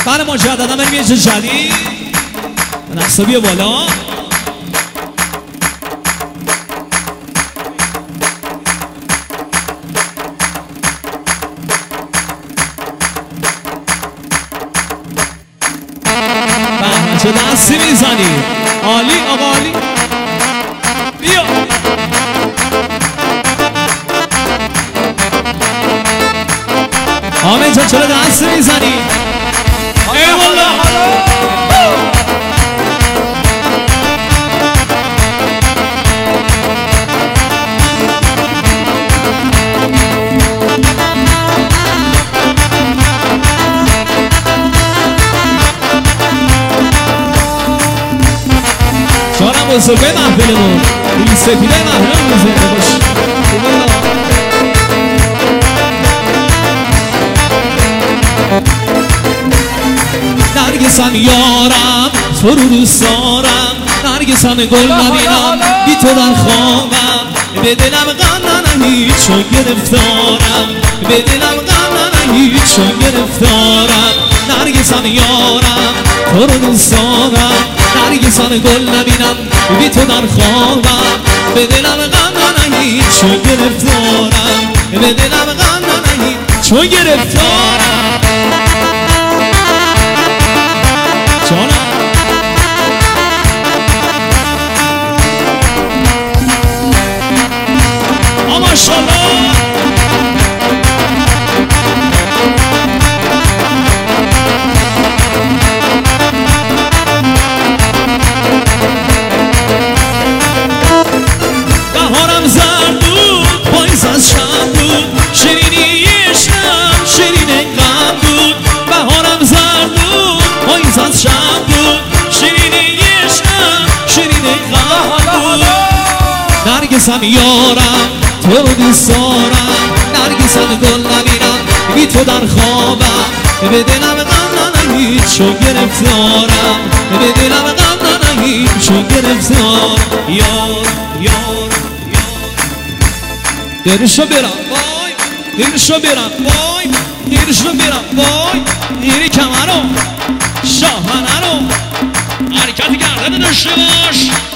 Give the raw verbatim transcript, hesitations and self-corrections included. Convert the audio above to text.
بله مجددا بریم یه چیز جدید. نقصه بیا بالا. بله چه دستی میزنی. عالی آقا عالی. بیا آمین جان چرا دست میزنی؟ ای والله شارم بزرگه محفلمون این سپیده محفلمون زنده باش. نرگسم یارم تو رو دوست دارم، نرگسم گل نبینم بی تو در خوابم، به دلم غم نهید چون گرفتارم، به دلم غم نهید چون گرفتارم. نرگسم یارم تو رو دوست دارم، نرگسم گل نبینم بی تو در خوابم، به دلم غم نهید چون گرفتارم، به دلم غم نهید چون گرفتارم. ماشاءالله بهارم زرد بود پاییز از شب بود، شیرینی عشقم شیرین غم بود. بهارم زرد بود پاییز از شب بود، شیرینی عشقم شیرین غم بود. نرگسم یارم تو رو دوست دارم، نرگسم گل نبینم بی تو در خوابم، به دلم غم نهید چون گرفتارم، به دلم غم نهید چون گرفتارم. یار یار یار دیرشو برم وای، دیرشو برم وای، دیرشو برم وای، دیری کمرو شاهنه رو حرکت گردن داشته باش.